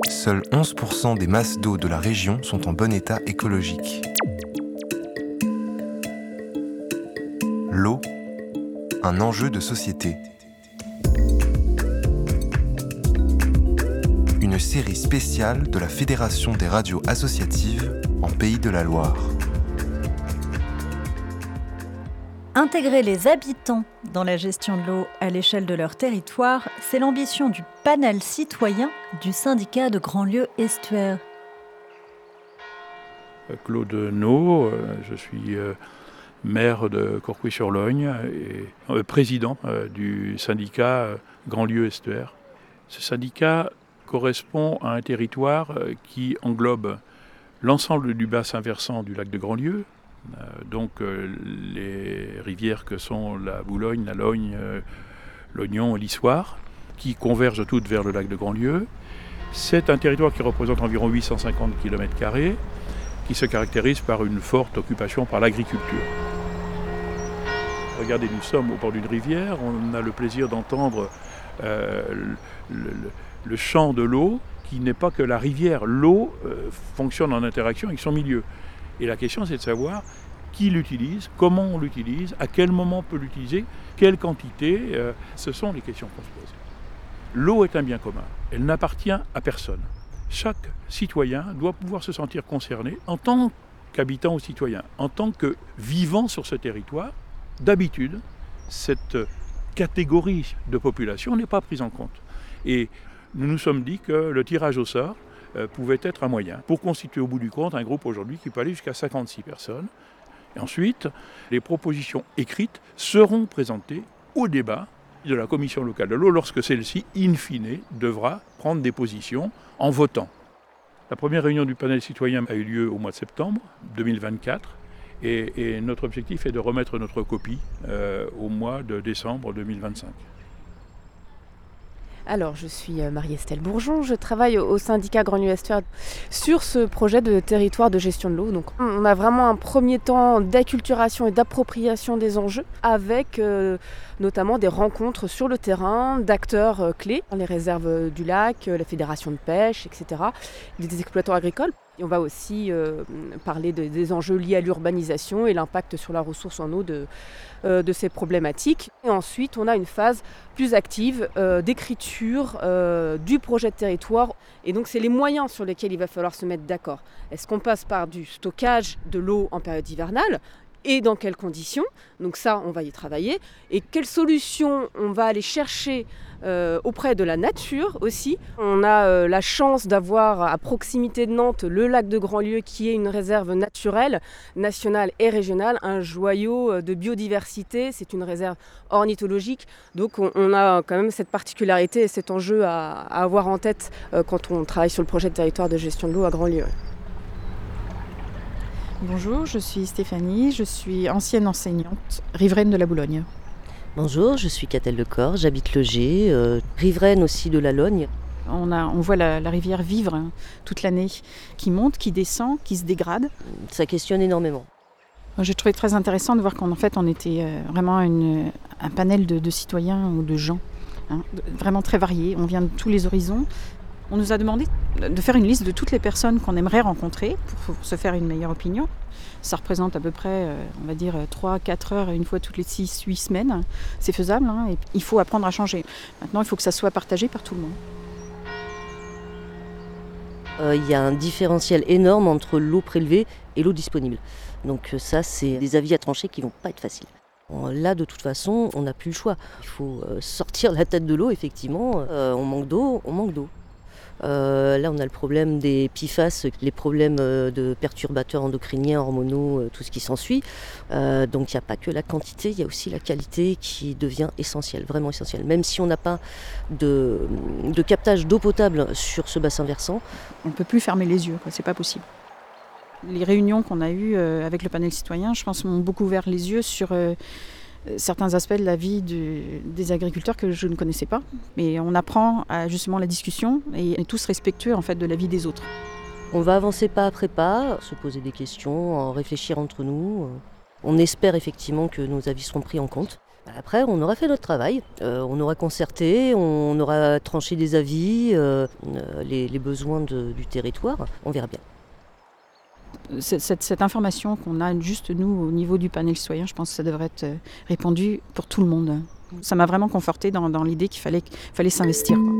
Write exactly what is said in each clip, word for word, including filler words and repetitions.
Seuls onze pour cent des masses d'eau de la région sont en bon état écologique. L'eau, un enjeu de société. Une série spéciale de la Fédération des radios associatives en Pays de la Loire. Intégrer les habitants dans la gestion de l'eau à l'échelle de leur territoire, c'est l'ambition du panel citoyen du syndicat de Grandlieu Estuaire. Claude No, je suis maire de Courcouille-sur-Logne et président du syndicat Grandlieu Estuaire. Ce syndicat correspond à un territoire qui englobe l'ensemble du bassin versant du lac de Grandlieu, donc les rivières que sont la Boulogne, la Logne, l'Ognon et l'Issoire, qui convergent toutes vers le lac de Grandlieu. C'est un territoire qui représente environ huit cent cinquante kilomètres carrés, qui se caractérise par une forte occupation par l'agriculture. Regardez, nous sommes au bord d'une rivière, on a le plaisir d'entendre euh, le, le, le chant de l'eau, qui n'est pas que la rivière. L'eau euh, fonctionne en interaction avec son milieu. Et la question, c'est de savoir qui l'utilise, comment on l'utilise, à quel moment on peut l'utiliser, quelle quantité. Euh, ce sont les questions qu'on se pose. L'eau est un bien commun. Elle n'appartient à personne. Chaque citoyen doit pouvoir se sentir concerné en tant qu'habitant ou citoyen, en tant que vivant sur ce territoire. D'habitude, cette catégorie de population n'est pas prise en compte. Et nous nous sommes dit que le tirage au sort euh, pouvait être un moyen pour constituer au bout du compte un groupe aujourd'hui qui peut aller jusqu'à cinquante-six personnes. Et ensuite, les propositions écrites seront présentées au débat de la commission locale de l'eau lorsque celle-ci, in fine, devra prendre des positions en votant. La première réunion du panel citoyen a eu lieu au mois de septembre deux mille vingt-quatre et, et notre objectif est de remettre notre copie euh, au mois de décembre deux mille vingt-cinq. Alors, je suis Marie-Estelle Bourgeon, je travaille au syndicat Grandlieu Estuaire sur ce projet de territoire de gestion de l'eau. Donc, on a vraiment un premier temps d'acculturation et d'appropriation des enjeux avec euh, notamment des rencontres sur le terrain d'acteurs euh, clés, les réserves du lac, la fédération de pêche, et cetera, des exploitants agricoles. Et on va aussi euh, parler de, des enjeux liés à l'urbanisation et l'impact sur la ressource en eau de, euh, de ces problématiques. Et ensuite, on a une phase plus active euh, d'écriture euh, du projet de territoire. Et donc, c'est les moyens sur lesquels il va falloir se mettre d'accord. Est-ce qu'on passe par du stockage de l'eau en période hivernale ? Et dans quelles conditions? Donc ça, on va y travailler. Et quelles solutions on va aller chercher euh, auprès de la nature aussi. On a euh, la chance d'avoir à proximité de Nantes le lac de Grandlieu qui est une réserve naturelle, nationale et régionale, un joyau de biodiversité. C'est une réserve ornithologique. Donc on, on a quand même cette particularité et cet enjeu à, à avoir en tête euh, quand on travaille sur le projet de territoire de gestion de l'eau à Grandlieu. Bonjour, je suis Stéphanie, je suis ancienne enseignante, riveraine de la Boulogne. Bonjour, je suis Catel Lecor, j'habite le Gé, euh, riveraine aussi de la Logne. On, a, on voit la, la rivière vivre hein, toute l'année, qui monte, qui descend, qui se dégrade. Ça questionne énormément. J'ai trouvé très intéressant de voir qu'en fait on était euh, vraiment une, un panel de, de citoyens ou de gens, hein, vraiment très variés, on vient de tous les horizons. On nous a demandé de faire une liste de toutes les personnes qu'on aimerait rencontrer pour se faire une meilleure opinion. Ça représente à peu près, on va dire, trois à quatre heures une fois toutes les six huit semaines. C'est faisable, hein, et il faut apprendre à changer. Maintenant, il faut que ça soit partagé par tout le monde. Euh, il y a un différentiel énorme entre l'eau prélevée et l'eau disponible. Donc ça, c'est des avis à trancher qui ne vont pas être faciles. Là, de toute façon, on n'a plus le choix. Il faut sortir la tête de l'eau, effectivement. Euh, on manque d'eau, on manque d'eau. Euh, là, on a le problème des P F A S, les problèmes de perturbateurs endocriniens, hormonaux, tout ce qui s'ensuit. Euh, donc, il n'y a pas que la quantité, il y a aussi la qualité qui devient essentielle, vraiment essentielle. Même si on n'a pas de, de captage d'eau potable sur ce bassin versant. On ne peut plus fermer les yeux, quoi, c'est pas possible. Les réunions qu'on a eues avec le panel citoyen, je pense, m'ont beaucoup ouvert les yeux sur euh, certains aspects de la vie du, des agriculteurs que je ne connaissais pas. Mais on apprend à justement la discussion et on est tous respectueux en fait, de la vie des autres. On va avancer pas après pas, se poser des questions, réfléchir entre nous. On espère effectivement que nos avis seront pris en compte. Après, on aura fait notre travail, euh, on aura concerté, on aura tranché des avis, euh, les, les besoins de, du territoire, on verra bien. Cette, cette, cette information qu'on a juste nous au niveau du panel citoyen, je pense que ça devrait être répandu pour tout le monde. Ça m'a vraiment confortée dans, dans l'idée qu'il fallait, fallait s'investir, quoi.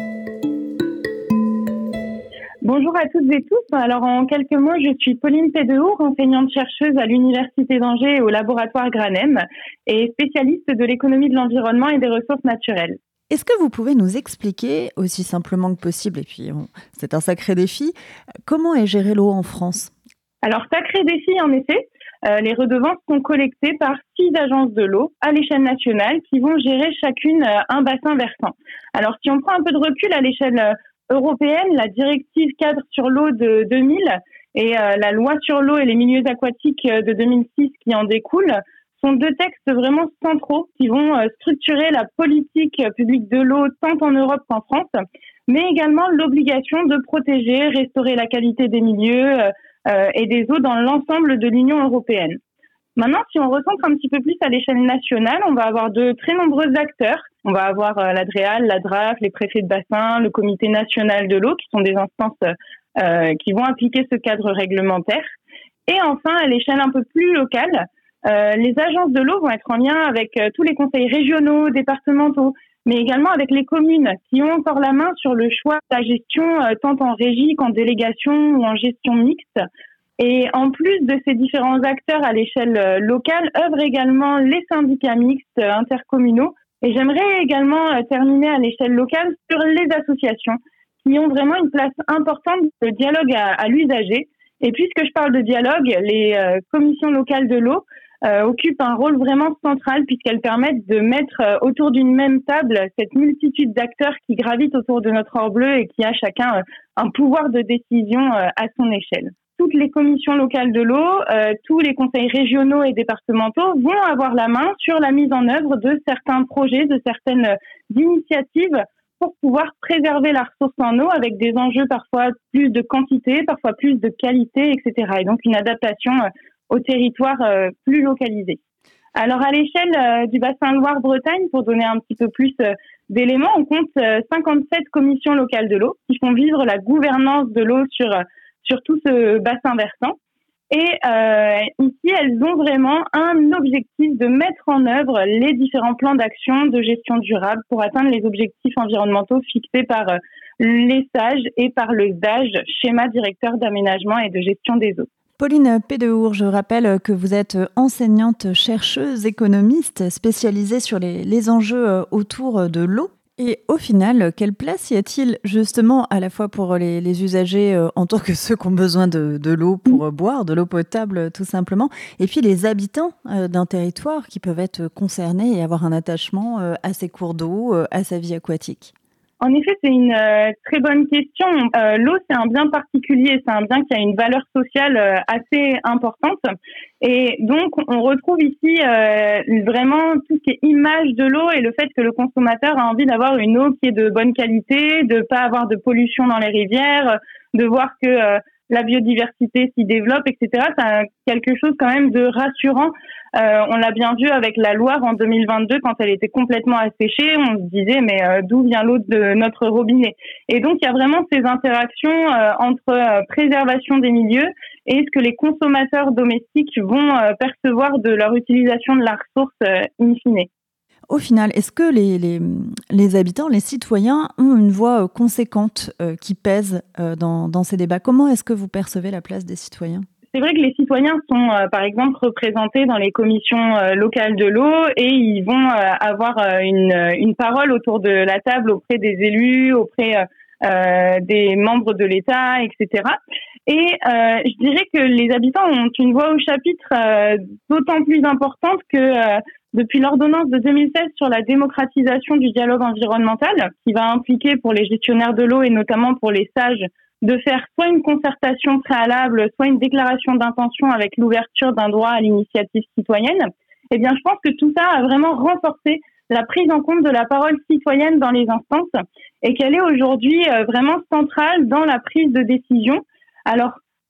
Bonjour à toutes et tous. Alors en quelques mots, je suis Pauline Pédehour, enseignante-chercheuse à l'Université d'Angers et au laboratoire Granem et spécialiste de l'économie de l'environnement et des ressources naturelles. Est-ce que vous pouvez nous expliquer, aussi simplement que possible, et puis on, c'est un sacré défi, comment est gérée l'eau en France ? Alors sacré défi en effet, euh, les redevances sont collectées par six agences de l'eau à l'échelle nationale qui vont gérer chacune euh, un bassin versant. Alors si on prend un peu de recul à l'échelle euh, européenne, la directive cadre sur l'eau de deux mille et euh, la loi sur l'eau et les milieux aquatiques de deux mille six qui en découlent sont deux textes vraiment centraux qui vont euh, structurer la politique publique de l'eau tant en Europe qu'en France, mais également l'obligation de protéger, restaurer la qualité des milieux euh, euh, et des eaux dans l'ensemble de l'Union européenne. Maintenant, si on recentre un petit peu plus à l'échelle nationale, on va avoir de très nombreux acteurs. On va avoir euh, l'Adréal, la D R A F, les préfets de bassin, le Comité national de l'eau, qui sont des instances euh, qui vont appliquer ce cadre réglementaire. Et enfin, à l'échelle un peu plus locale, euh, les agences de l'eau vont être en lien avec euh, tous les conseils régionaux, départementaux, mais également avec les communes qui ont encore la main sur le choix de la gestion, euh, tant en régie qu'en délégation ou en gestion mixte. Et en plus de ces différents acteurs à l'échelle locale, œuvrent également les syndicats mixtes intercommunaux. Et j'aimerais également terminer à l'échelle locale sur les associations qui ont vraiment une place importante de dialogue à, à l'usager. Et puisque je parle de dialogue, les euh, commissions locales de l'eau euh, occupent un rôle vraiment central puisqu'elles permettent de mettre euh, autour d'une même table cette multitude d'acteurs qui gravitent autour de notre or bleu et qui a chacun euh, un pouvoir de décision euh, à son échelle. Toutes les commissions locales de l'eau, euh, tous les conseils régionaux et départementaux vont avoir la main sur la mise en œuvre de certains projets, de certaines euh, initiatives pour pouvoir préserver la ressource en eau avec des enjeux parfois plus de quantité, parfois plus de qualité, et cetera. Et donc une adaptation euh, au territoire euh, plus localisé. Alors à l'échelle euh, du bassin Loire-Bretagne, pour donner un petit peu plus euh, d'éléments, on compte euh, cinquante-sept commissions locales de l'eau qui font vivre la gouvernance de l'eau sur euh, sur tout ce bassin versant. Et euh, ici, elles ont vraiment un objectif de mettre en œuvre les différents plans d'action de gestion durable pour atteindre les objectifs environnementaux fixés par euh, les sages et par le S D A G, schéma directeur d'aménagement et de gestion des eaux. Pauline Pédehour, je rappelle que vous êtes enseignante, chercheuse, économiste, spécialisée sur les, les enjeux autour de l'eau. Et au final, quelle place y a-t-il justement à la fois pour les, les usagers euh, en tant que ceux qui ont besoin de, de l'eau pour euh, boire, de l'eau potable tout simplement, et puis les habitants euh, d'un territoire qui peuvent être concernés et avoir un attachement euh, à ces cours d'eau, euh, à sa vie aquatique? En effet, c'est une euh, très bonne question. Euh, l'eau, c'est un bien particulier, c'est un bien qui a une valeur sociale euh, assez importante. Et donc, on retrouve ici euh, vraiment tout ce qui est image de l'eau et le fait que le consommateur a envie d'avoir une eau qui est de bonne qualité, de pas avoir de pollution dans les rivières, de voir que euh, la biodiversité s'y développe, et cetera. C'est quelque chose quand même de rassurant. Euh, on l'a bien vu avec la Loire en deux mille vingt-deux quand elle était complètement asséchée. On se disait mais euh, d'où vient l'eau de notre robinet? Et donc il y a vraiment ces interactions euh, entre euh, préservation des milieux et ce que les consommateurs domestiques vont euh, percevoir de leur utilisation de la ressource euh, in fine. Au final, est-ce que les, les, les habitants, les citoyens ont une voix conséquente euh, qui pèse euh, dans, dans ces débats? Comment est-ce que vous percevez la place des citoyens? C'est vrai que les citoyens sont, euh, par exemple, représentés dans les commissions euh, locales de l'eau et ils vont euh, avoir euh, une, une parole autour de la table auprès des élus, auprès euh, euh, des membres de l'État, et cetera. Et euh, je dirais que les habitants ont une voix au chapitre euh, d'autant plus importante que euh, depuis l'ordonnance de deux mille seize sur la démocratisation du dialogue environnemental, qui va impliquer pour les gestionnaires de l'eau et notamment pour les sages de faire soit une concertation préalable, soit une déclaration d'intention avec l'ouverture d'un droit à l'initiative citoyenne, eh bien, je pense que tout ça a vraiment renforcé la prise en compte de la parole citoyenne dans les instances et qu'elle est aujourd'hui vraiment centrale dans la prise de décision. Alors,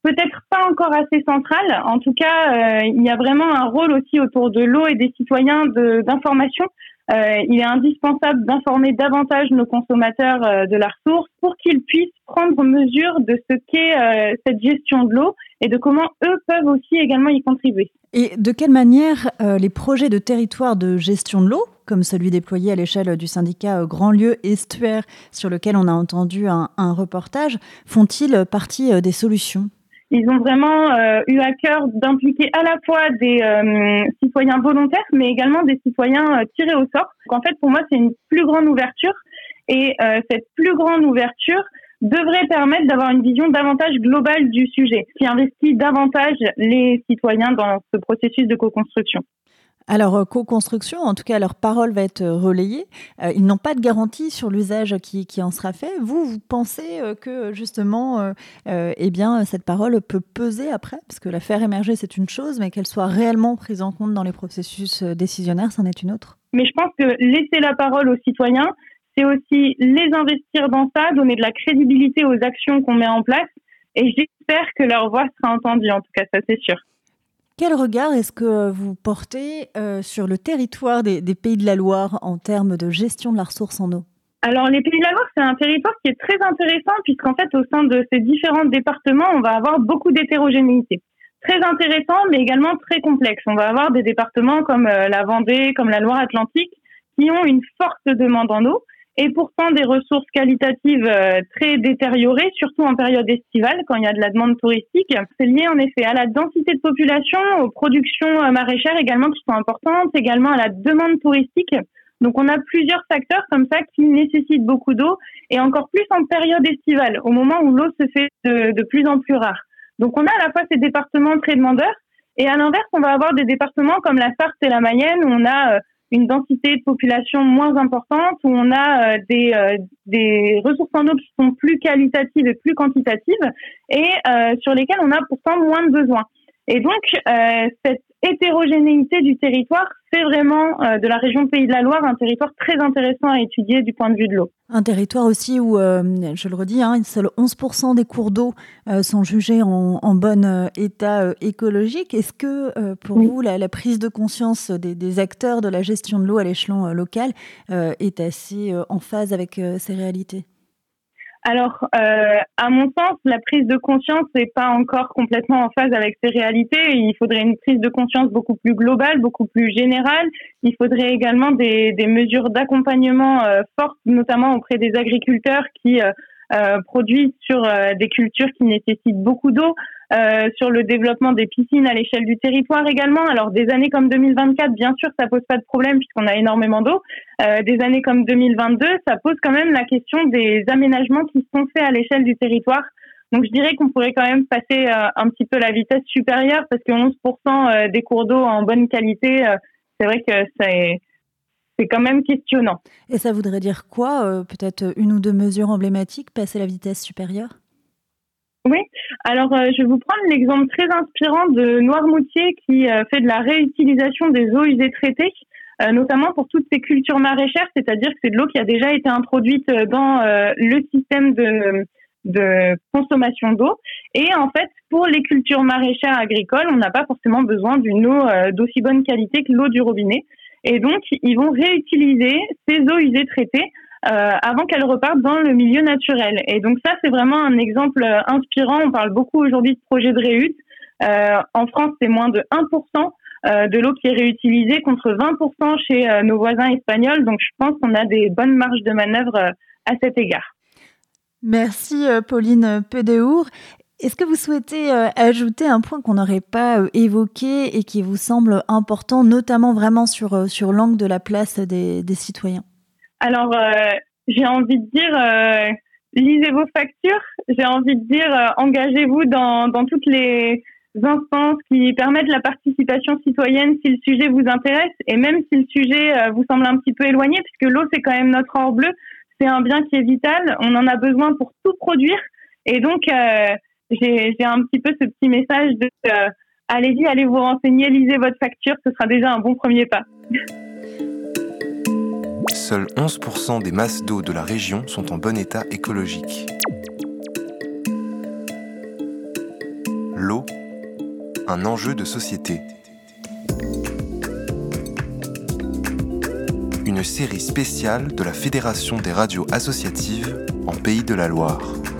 peut-être pas encore assez centrale. En tout cas, euh, il y a vraiment un rôle aussi autour de l'eau et des citoyens de, d'information. Euh, il est indispensable d'informer davantage nos consommateurs euh, de la ressource pour qu'ils puissent prendre mesure de ce qu'est euh, cette gestion de l'eau et de comment eux peuvent aussi également y contribuer. Et de quelle manière euh, les projets de territoire de gestion de l'eau, comme celui déployé à l'échelle du syndicat Grand Lieu Estuaire, sur lequel on a entendu un, un reportage, font-ils partie euh, des solutions ? Ils ont vraiment euh, eu à cœur d'impliquer à la fois des euh, citoyens volontaires, mais également des citoyens euh, tirés au sort. Donc, en fait, pour moi, c'est une plus grande ouverture. Et euh, cette plus grande ouverture devrait permettre d'avoir une vision davantage globale du sujet, qui investit davantage les citoyens dans ce processus de co-construction. Alors, co-construction, en tout cas, leur parole va être relayée. Euh, ils n'ont pas de garantie sur l'usage qui, qui en sera fait. Vous, vous pensez que, justement, euh, euh, eh bien, cette parole peut peser après ? Parce que la faire émerger, c'est une chose, mais qu'elle soit réellement prise en compte dans les processus décisionnaires, c'en est une autre. Mais je pense que laisser la parole aux citoyens, c'est aussi les investir dans ça, donner de la crédibilité aux actions qu'on met en place. Et j'espère que leur voix sera entendue, en tout cas, ça c'est sûr. Quel regard est-ce que vous portez euh, sur le territoire des, des Pays de la Loire en termes de gestion de la ressource en eau ? Alors, les Pays de la Loire, c'est un territoire qui est très intéressant puisqu'en fait, au sein de ces différents départements, on va avoir beaucoup d'hétérogénéité. Très intéressant, mais également très complexe. On va avoir des départements comme euh, la Vendée, comme la Loire-Atlantique, qui ont une forte demande en eau et pourtant des ressources qualitatives euh, très détériorées, surtout en période estivale, quand il y a de la demande touristique. C'est lié en effet à la densité de population, aux productions euh, maraîchères également qui sont importantes, également à la demande touristique. Donc on a plusieurs facteurs comme ça qui nécessitent beaucoup d'eau et encore plus en période estivale, au moment où l'eau se fait de, de plus en plus rare. Donc on a à la fois ces départements très demandeurs et à l'inverse, on va avoir des départements comme la Sarthe et la Mayenne où on a euh, une densité de population moins importante, où on a euh, des, euh, des ressources en eau qui sont plus qualitatives et plus quantitatives et euh, sur lesquelles on a pourtant moins de besoins. Et donc, euh, cette hétérogénéité du territoire fait vraiment euh, de la région Pays de la Loire un territoire très intéressant à étudier du point de vue de l'eau. Un territoire aussi où, euh, je le redis, hein, seuls onze pour cent des cours d'eau euh, sont jugés en, en bon euh, état euh, écologique. Est-ce que euh, pour oui. vous, la, la prise de conscience des, des acteurs de la gestion de l'eau à l'échelon euh, local euh, est assez euh, en phase avec euh, ces réalités ? Alors, euh, à mon sens, la prise de conscience n'est pas encore complètement en phase avec ces réalités. Il faudrait une prise de conscience beaucoup plus globale, beaucoup plus générale. Il faudrait également des, des mesures d'accompagnement euh, fortes, notamment auprès des agriculteurs qui euh, euh, produisent sur euh, des cultures qui nécessitent beaucoup d'eau, euh, sur le développement des piscines à l'échelle du territoire également. Alors, des années comme deux mille vingt-quatre, bien sûr, ça pose pas de problème puisqu'on a énormément d'eau. Euh, des années comme deux mille vingt-deux, ça pose quand même la question des aménagements qui sont faits à l'échelle du territoire. Donc, je dirais qu'on pourrait quand même passer euh, un petit peu la vitesse supérieure parce que onze pour cent des cours d'eau en bonne qualité, euh, c'est vrai que c'est, c'est quand même questionnant. Et ça voudrait dire quoi ? euh, Peut-être une ou deux mesures emblématiques, passer la vitesse supérieure ? Oui, alors euh, je vais vous prendre l'exemple très inspirant de Noirmoutier qui euh, fait de la réutilisation des eaux usées traitées, euh, notamment pour toutes ces cultures maraîchères, c'est-à-dire que c'est de l'eau qui a déjà été introduite dans euh, le système de, de consommation d'eau. Et en fait, pour les cultures maraîchères agricoles, on n'a pas forcément besoin d'une eau euh, d'aussi bonne qualité que l'eau du robinet. Et donc, ils vont réutiliser ces eaux usées traitées Euh, avant qu'elles repartent dans le milieu naturel. Et donc ça, c'est vraiment un exemple inspirant. On parle beaucoup aujourd'hui de projets de réhute. Euh, en France, c'est moins de un pour cent euh, de l'eau qui est réutilisée contre vingt pour cent chez euh, nos voisins espagnols. Donc je pense qu'on a des bonnes marges de manœuvre euh, à cet égard. Merci euh, Pauline Pédéour. Est-ce que vous souhaitez euh, ajouter un point qu'on n'aurait pas euh, évoqué et qui vous semble important, notamment vraiment sur, euh, sur l'angle de la place des, des citoyens ? Alors, euh, j'ai envie de dire, euh, lisez vos factures. J'ai envie de dire, euh, engagez-vous dans, dans toutes les instances qui permettent la participation citoyenne si le sujet vous intéresse. Et même si le sujet euh, vous semble un petit peu éloigné, puisque l'eau, c'est quand même notre or bleu, c'est un bien qui est vital. On en a besoin pour tout produire. Et donc, euh, j'ai, j'ai un petit peu ce petit message de euh, allez-y, allez vous renseigner, lisez votre facture. Ce sera déjà un bon premier pas. Seuls onze pour cent des masses d'eau de la région sont en bon état écologique. L'eau, un enjeu de société. Une série spéciale de la Fédération des radios associatives en Pays de la Loire.